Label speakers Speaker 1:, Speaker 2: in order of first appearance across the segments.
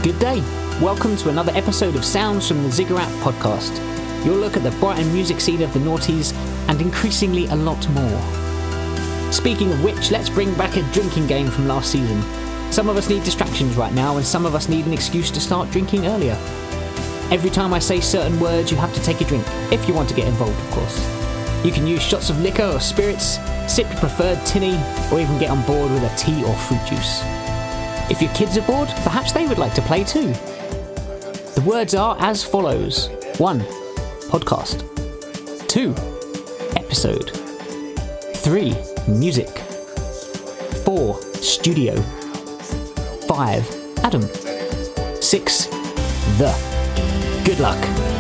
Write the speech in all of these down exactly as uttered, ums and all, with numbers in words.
Speaker 1: Good day. Welcome to another episode of Sounds from the Ziggurat podcast. Your look at the Brighton music scene of the noughties and increasingly a lot more. Speaking of which, let's bring back a drinking game from last season. Some of us need distractions right now and some of us need an excuse to start drinking earlier. Every time I say certain words, you have to take a drink, if you want to get involved, of course. You can use shots of liquor or spirits, sip your preferred tinny, or even get on board with a tea or fruit juice. If your kids are bored, perhaps they would like to play too. The words are as follows. one. Podcast. two. Episode. three. Music. four. Studio. five. Adam. six. The. Good luck.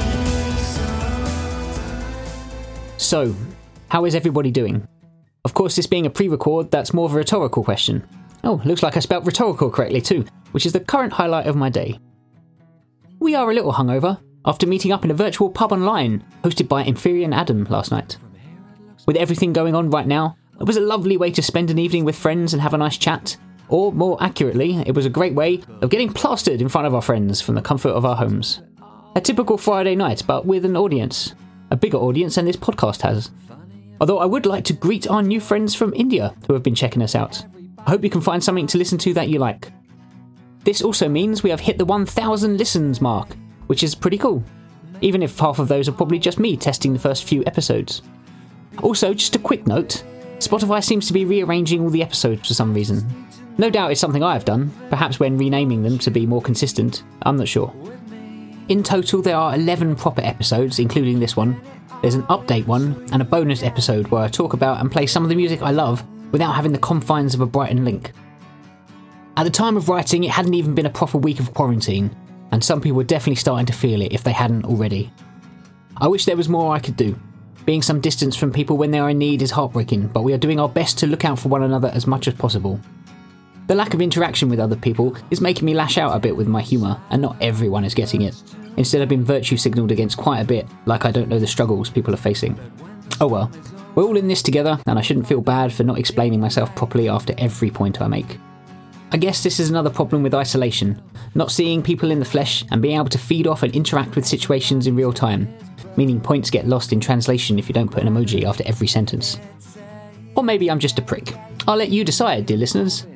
Speaker 1: So, how is everybody doing? Of course, this being a pre-record, that's more of a rhetorical question. Oh, looks like I spelt rhetorical correctly too, which is the current highlight of my day. We are a little hungover, after meeting up in a virtual pub online, hosted by Inferior and Adam last night. With everything going on right now, it was a lovely way to spend an evening with friends and have a nice chat, or more accurately, it was a great way of getting plastered in front of our friends from the comfort of our homes. A typical Friday night, but with an audience. A bigger audience than this podcast has. Although I would like to greet our new friends from India who have been checking us out. I hope you can find something to listen to that you like. This also means we have hit the one thousand listens mark, which is pretty cool. Even if half of those are probably just me testing the first few episodes. Also, just a quick note, Spotify seems to be rearranging all the episodes for some reason. No doubt it's something I've done, perhaps when renaming them to be more consistent, I'm not sure. In total there are eleven proper episodes, including this one. There's an update one, and a bonus episode where I talk about and play some of the music I love without having the confines of a Brighton link. At the time of writing, it hadn't even been a proper week of quarantine, and some people were definitely starting to feel it if they hadn't already. I wish there was more I could do. Being some distance from people when they are in need is heartbreaking, but we are doing our best to look out for one another as much as possible. The lack of interaction with other people is making me lash out a bit with my humour, and not everyone is getting it. Instead I've been virtue signalled against quite a bit, like I don't know the struggles people are facing. Oh well, we're all in this together, and I shouldn't feel bad for not explaining myself properly after every point I make. I guess this is another problem with isolation, not seeing people in the flesh and being able to feed off and interact with situations in real time, meaning points get lost in translation if you don't put an emoji after every sentence. Or maybe I'm just a prick. I'll let you decide, dear listeners.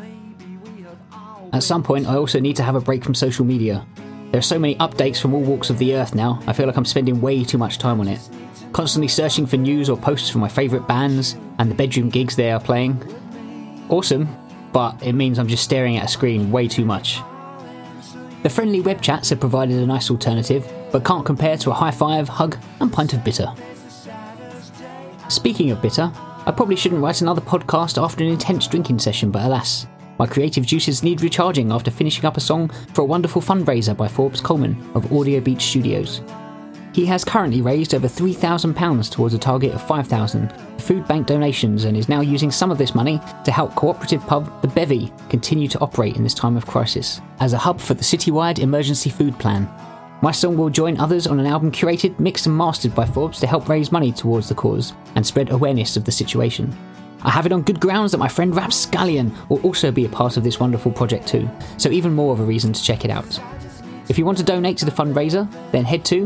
Speaker 1: At some point I also need to have a break from social media. There are so many updates from all walks of the earth now, I feel like I'm spending way too much time on it. Constantly searching for news or posts from my favourite bands and the bedroom gigs they are playing. Awesome, but it means I'm just staring at a screen way too much. The friendly web chats have provided a nice alternative, but can't compare to a high five, hug and pint of bitter. Speaking of bitter, I probably shouldn't write another podcast after an intense drinking session, but alas, my creative juices need recharging after finishing up a song for a wonderful fundraiser by Forbes Coleman of Audio Beach Studios. He has currently raised over three thousand pounds towards a target of five thousand pounds for food bank donations and is now using some of this money to help cooperative pub The Bevy continue to operate in this time of crisis as a hub for the citywide emergency food plan. My song will join others on an album curated, mixed and mastered by Forbes to help raise money towards the cause and spread awareness of the situation. I have it on good grounds that my friend Rapscallion will also be a part of this wonderful project too, so even more of a reason to check it out. If you want to donate to the fundraiser, then head to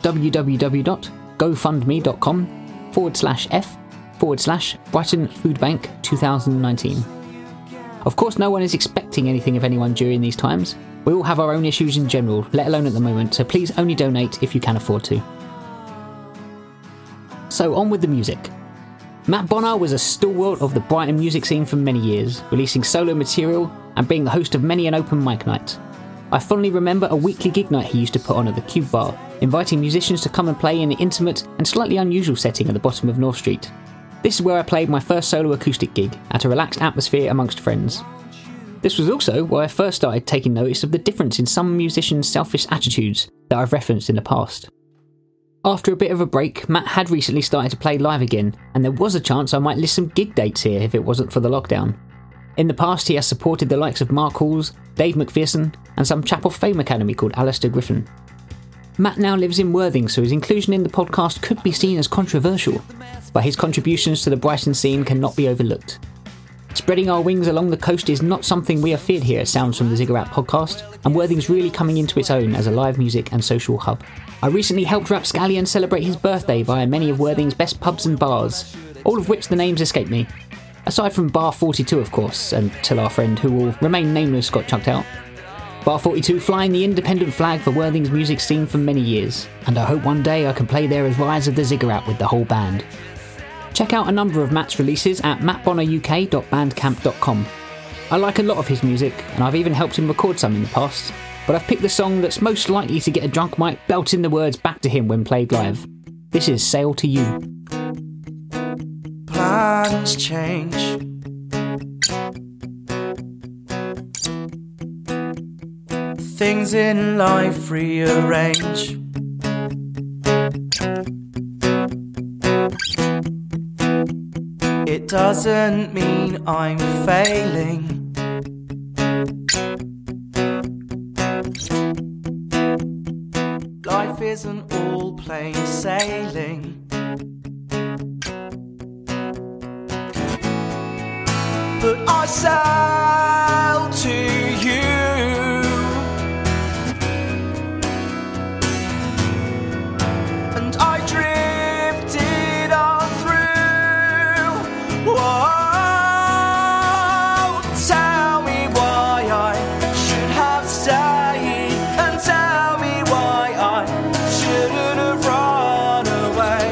Speaker 1: www.gofundme.com forward slash F forward slash Brighton Food Bank twenty nineteen. Of course, no one is expecting anything of anyone during these times. We all have our own issues in general, let alone at the moment, so please only donate if you can afford to. So on with the music. Matt Bonner was a stalwart of the Brighton music scene for many years, releasing solo material and being the host of many an open mic night. I fondly remember a weekly gig night he used to put on at the Cube Bar, inviting musicians to come and play in the intimate and slightly unusual setting at the bottom of North Street. This is where I played my first solo acoustic gig, at a relaxed atmosphere amongst friends. This was also where I first started taking notice of the difference in some musicians' selfish attitudes that I've referenced in the past. After a bit of a break, Matt had recently started to play live again, and there was a chance I might list some gig dates here if it wasn't for the lockdown. In the past, he has supported the likes of Mark Halls, Dave McPherson, and some chap off Fame Academy called Alistair Griffin. Matt now lives in Worthing, so his inclusion in the podcast could be seen as controversial, but his contributions to the Brighton scene cannot be overlooked. Spreading our wings along the coast is not something we have feared here at Sounds from the Ziggurat podcast, and Worthing's really coming into its own as a live music and social hub. I recently helped Rapscallion celebrate his birthday via many of Worthing's best pubs and bars, all of which the names escape me. Aside from Bar forty-two, of course, until our friend, who will remain nameless, got chucked out. Bar forty-two flying the independent flag for Worthing's music scene for many years, and I hope one day I can play there as Rise of the Ziggurat with the whole band. Check out a number of Matt's releases at matt bonner u k dot bandcamp dot com. I like a lot of his music, and I've even helped him record some in the past, but I've picked the song that's most likely to get a drunk Mike belting the words back to him when played live. This is Sail to You.
Speaker 2: Plans change, things in life rearrange. It doesn't mean I'm failing. Life isn't all plain sailing. But I sail to you, and I drifted on through. Whoa. Tell me why I should have stayed, and tell me why I shouldn't have run away,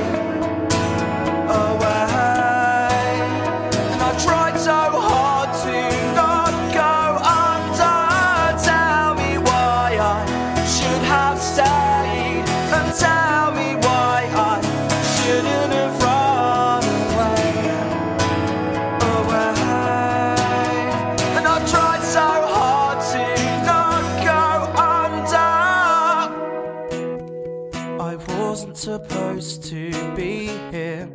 Speaker 2: away. And I tried so hard to not go under. Tell me why I should have stayed, and tell me why I shouldn't have run away, away. And I tried so hard to not go under. I wasn't supposed to be here.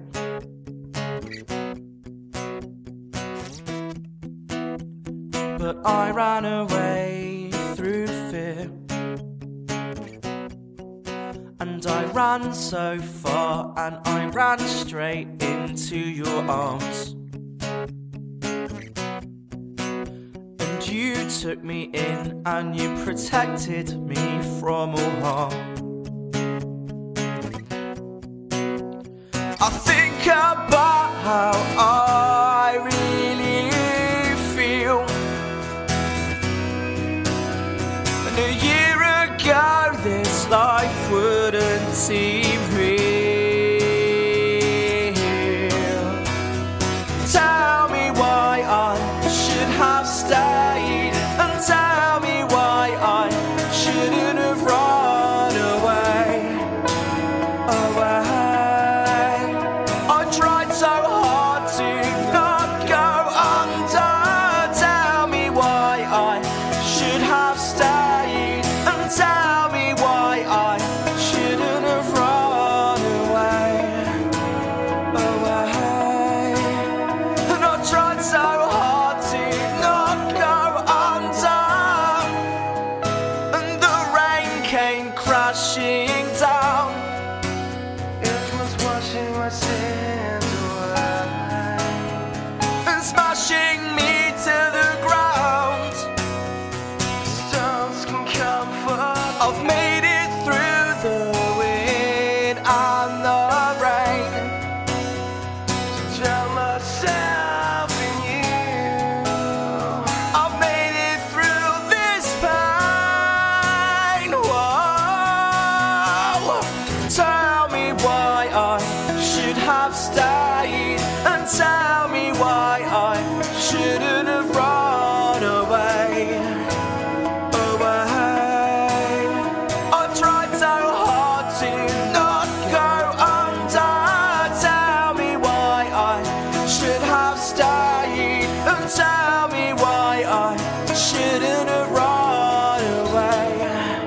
Speaker 2: But I ran away through fear, and I ran so far, and I ran straight into your arms. And you took me in, and you protected me from all harm. I think about how I really feel. And a year ago this life wouldn't seem real. Tell me why I should have stayed, and tell me why I shouldn't have run away, away. I tried so hard to not go under. Tell me why I should have stayed, and tell me why I shouldn't have run away, away. And I tried so hard to not go under, and the rain came crashing down. It was washing my sins away, and smashing me to the ground. Stones can comfort. I've made it through the wind and the rain to drown myself in you. I've made it through this pain. Whoa. Tell me why I should have stayed, and tell me why I shouldn't have run away, away. I tried so hard to not go under. Tell me why I should have stayed, and tell me why I shouldn't have run away,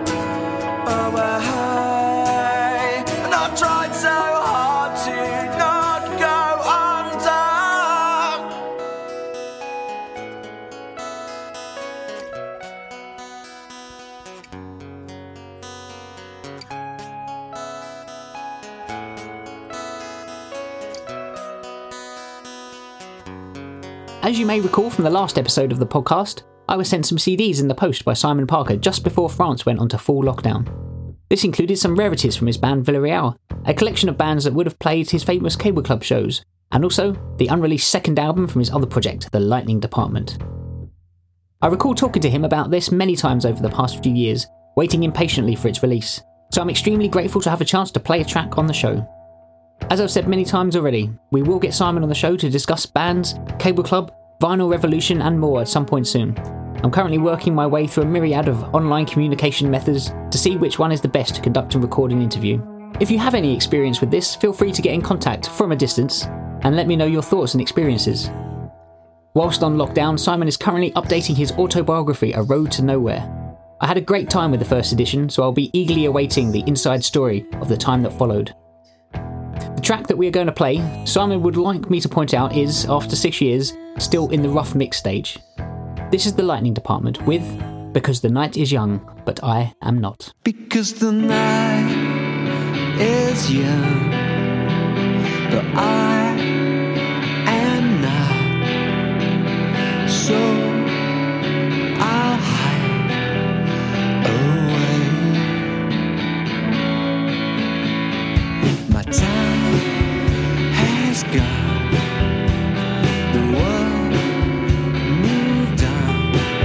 Speaker 2: away. And I tried so hard to not go under.
Speaker 1: As you may recall from the last episode of the podcast, I was sent some C Ds in the post by Simon Parker just before France went onto full lockdown. This included some rarities from his band Villarreal, a collection of bands that would have played his famous Cable Club shows, and also the unreleased second album from his other project, The Lightning Department. I recall talking to him about this many times over the past few years, waiting impatiently for its release, so I'm extremely grateful to have a chance to play a track on the show. As I've said many times already, we will get Simon on the show to discuss bands, Cable Club, Vinyl Revolution and more at some point soon. I'm currently working my way through a myriad of online communication methods to see which one is the best to conduct and record an interview. If you have any experience with this, feel free to get in contact from a distance and let me know your thoughts and experiences. Whilst on lockdown, Simon is currently updating his autobiography, A Road to Nowhere. I had a great time with the first edition, so I'll be eagerly awaiting the inside story of the time that followed. The track that we are going to play, Simon would like me to point out, is, after six years, still in the rough mix stage. This is The Lightning Department with Because the Night is Young, but I Am Not.
Speaker 2: Because the night is young, but I am not. So I'll hide away. My time has gone. The world moved on.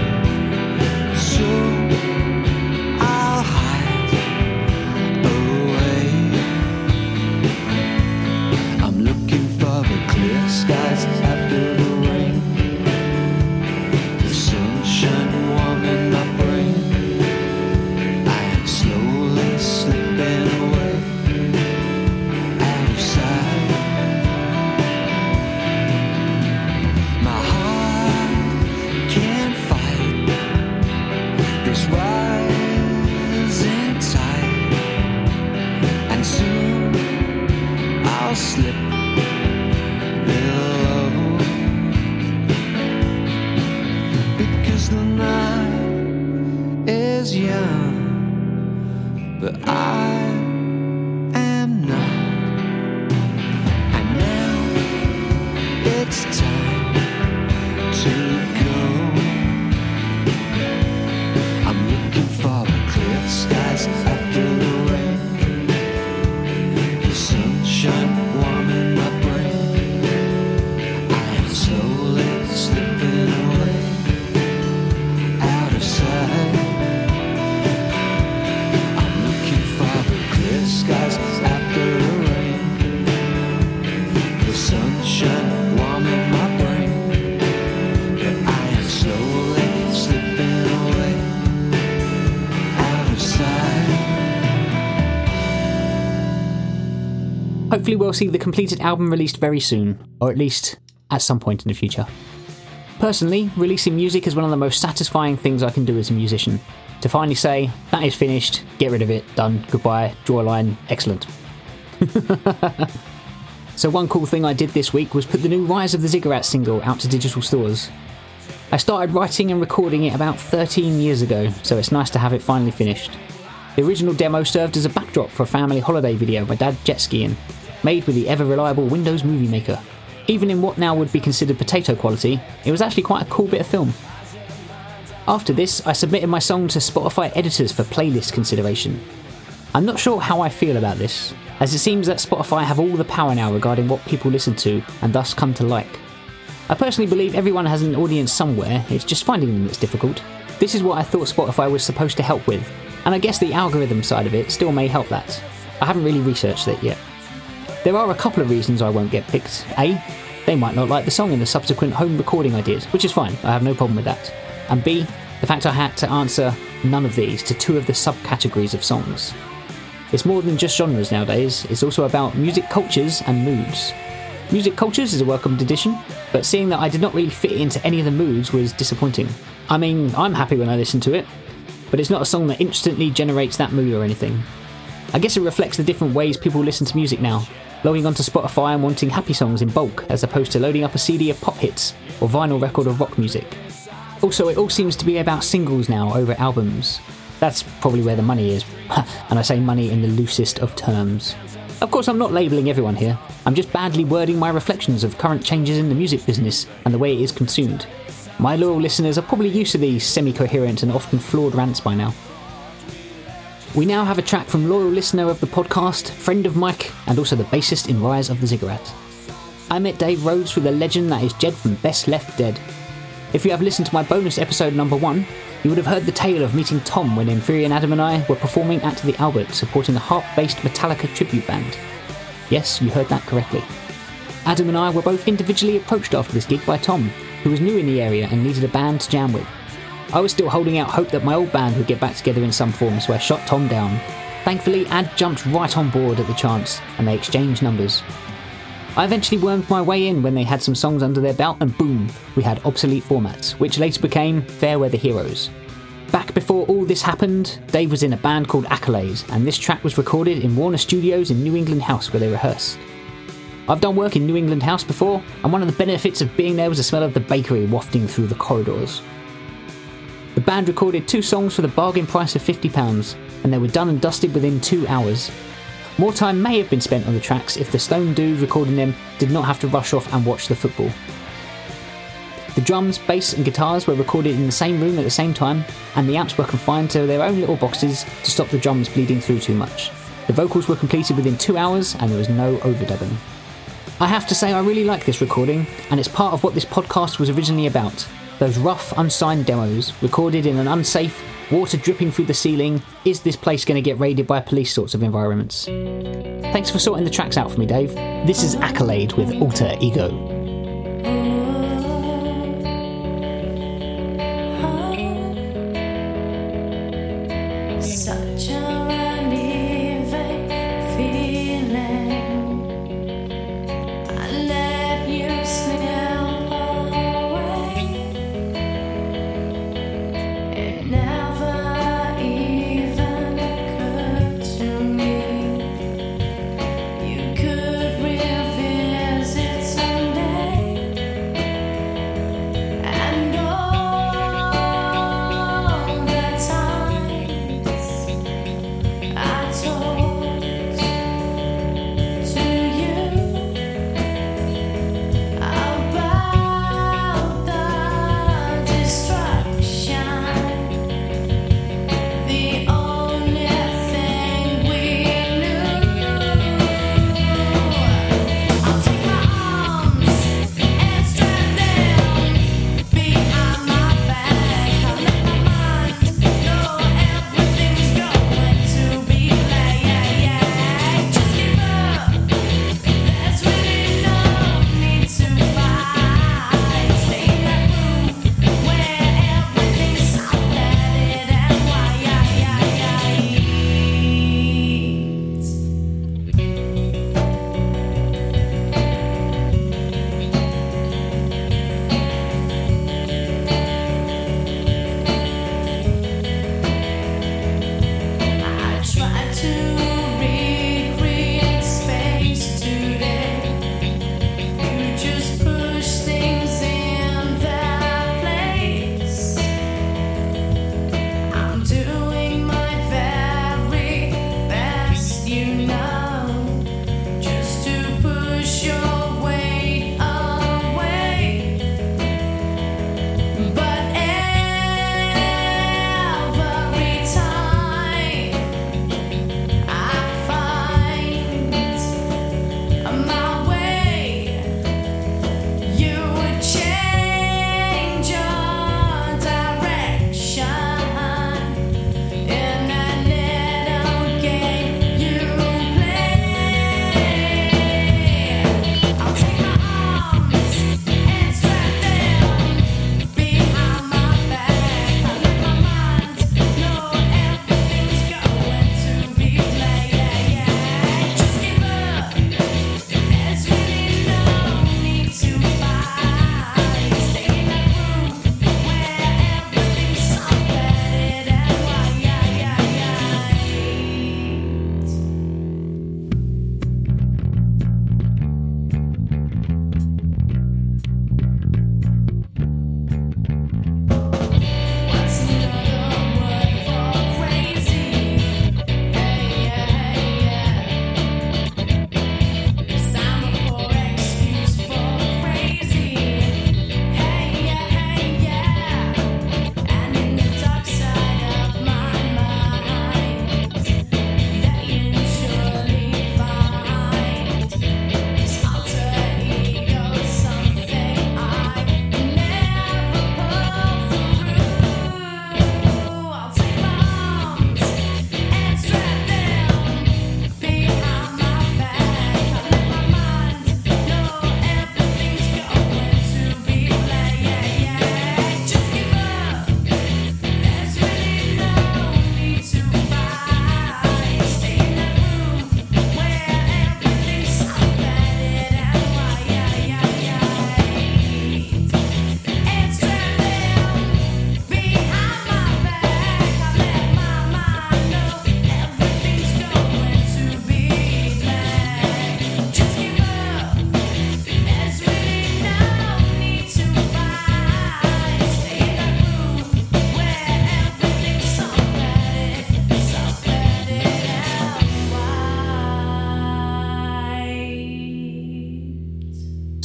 Speaker 2: So I'll hide away. I'm looking for the clear skies after the rain. The sunshine warming my brain. I am slowly slipping away. Out of sight. My heart can't fight this rising tide, and soon I'll slip below. Because the night is young, but I am not. And now it's time to go. I'm looking for the clear skies after the rain. The sunshine warming my brain. I am slowly slipping away. Out of sight. I'm looking for the clear skies after the rain. The sunshine warming my brain. But I am slowly slipping away. Out of sight.
Speaker 1: Hopefully we'll see the completed album released very soon, or at least at some point in the future. Personally, releasing music is one of the most satisfying things I can do as a musician. To finally say, that is finished, get rid of it, done, goodbye, draw a line, excellent. So one cool thing I did this week was put the new Rise of the Ziggurat single out to digital stores. I started writing and recording it about thirteen years ago, so it's nice to have it finally finished. The original demo served as a backdrop for a family holiday video my dad jet skiing, made with the ever-reliable Windows Movie Maker. Even in what now would be considered potato quality, it was actually quite a cool bit of film. After this, I submitted my song to Spotify editors for playlist consideration. I'm not sure how I feel about this, as it seems that Spotify have all the power now regarding what people listen to and thus come to like. I personally believe everyone has an audience somewhere, it's just finding them that's difficult. This is what I thought Spotify was supposed to help with, and I guess the algorithm side of it still may help that. I haven't really researched it yet. There are a couple of reasons I won't get picked. A, they might not like the song and the subsequent home recording I did, which is fine, I have no problem with that. And B, the fact I had to answer none of these to two of the subcategories of songs. It's more than just genres nowadays, it's also about music cultures and moods. Music cultures is a welcomed addition, but seeing that I did not really fit into any of the moods was disappointing. I mean, I'm happy when I listen to it, but it's not a song that instantly generates that mood or anything. I guess it reflects the different ways people listen to music now, logging onto Spotify and wanting happy songs in bulk, as opposed to loading up a C D of pop hits or vinyl record of rock music. Also, it all seems to be about singles now over albums. That's probably where the money is, and I say money in the loosest of terms. Of course, I'm not labelling everyone here. I'm just badly wording my reflections of current changes in the music business and the way it is consumed. My loyal listeners are probably used to these semi-coherent and often flawed rants by now. We now have a track from loyal listener of the podcast, friend of Mike, and also the bassist in Rise of the Ziggurat. I met Dave Rhodes through the legend that is Jed from Best Left Dead. If you have listened to my bonus episode number one, you would have heard the tale of meeting Tom when Inferi and Adam and I were performing at the Albert supporting a harp-based Metallica tribute band. Yes, you heard that correctly. Adam and I were both individually approached after this gig by Tom, who was new in the area and needed a band to jam with. I was still holding out hope that my old band would get back together in some form, so I shot Tom down. Thankfully, Ad jumped right on board at the chance, and they exchanged numbers. I eventually wormed my way in when they had some songs under their belt, and boom, we had Obsolete Formats, which later became Fair Weather Heroes. Back before all this happened, Dave was in a band called Accolades, and this track was recorded in Warner Studios in New England House where they rehearsed. I've done work in New England House before, and one of the benefits of being there was the smell of the bakery wafting through the corridors. The band recorded two songs for the bargain price of fifty pounds, and they were done and dusted within two hours. More time may have been spent on the tracks if the stone dude recording them did not have to rush off and watch the football. The drums, bass and guitars were recorded in the same room at the same time, and the amps were confined to their own little boxes to stop the drums bleeding through too much. The vocals were completed within two hours and there was no overdubbing. I have to say I really like this recording, and it's part of what this podcast was originally about. Those rough, unsigned demos, recorded in an unsafe, water dripping through the ceiling, is this place going to get raided by police sorts of environments. Thanks for sorting the tracks out for me, Dave. This is Accolade with Alter Ego.
Speaker 3: Such a relieving feeling. I let you slip away. It never even occurred to me you could revisit someday.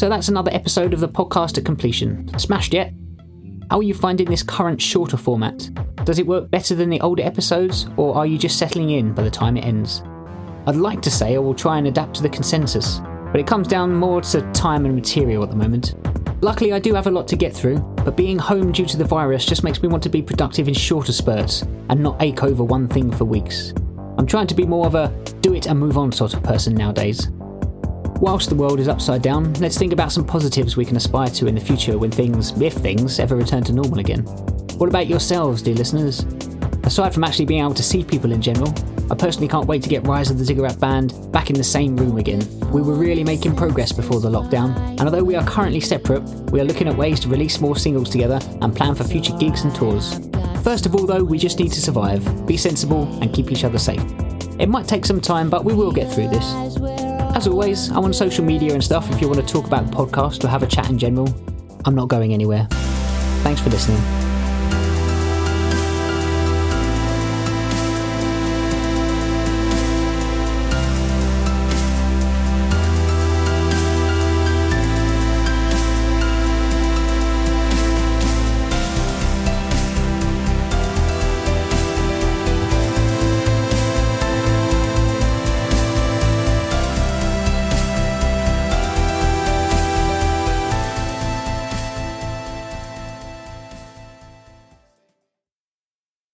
Speaker 1: So that's another episode of the podcast at completion. Smashed yet? How are you finding this current shorter format? Does it work better than the older episodes, or are you just settling in by the time it ends? I'd like to say I will try and adapt to the consensus, but it comes down more to time and material at the moment. Luckily I do have a lot to get through, but being home due to the virus just makes me want to be productive in shorter spurts and not ache over one thing for weeks. I'm trying to be more of a do it and move on sort of person nowadays. Whilst the world is upside down, let's think about some positives we can aspire to in the future when things, if things, ever return to normal again. What about yourselves, dear listeners? Aside from actually being able to see people in general, I personally can't wait to get Rise of the Ziggurat Band back in the same room again. We were really making progress before the lockdown, and although we are currently separate, we are looking at ways to release more singles together and plan for future gigs and tours. First of all though, we just need to survive, be sensible and keep each other safe. It might take some time, but we will get through this. As always, I'm on social media and stuff if you want to talk about the podcast or have a chat in general. I'm not going anywhere. Thanks for listening.